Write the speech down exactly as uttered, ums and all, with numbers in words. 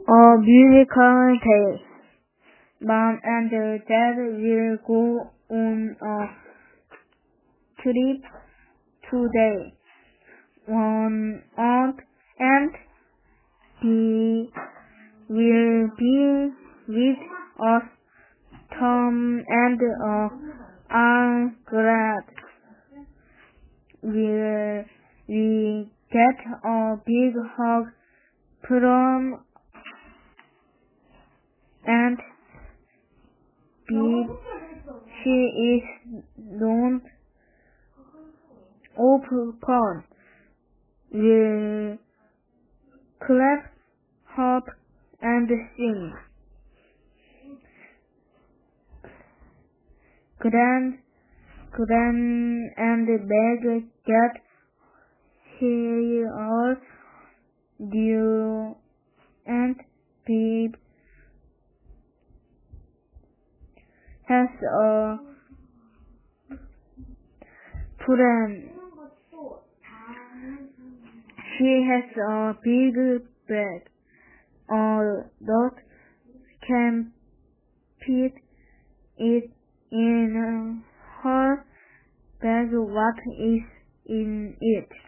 A beautiful day. Mom and Dad will go on a trip today. One aunt and he will be with us. Tom and uh, are glad. Will we get a big hug from Aunt Bee? She is not open. We'll clap, hop, and sing. Gran, Gran and Beg get here. Dear Aunt Bee has a plan. She has a big bag. A dog can fit it in her bag. What is in it?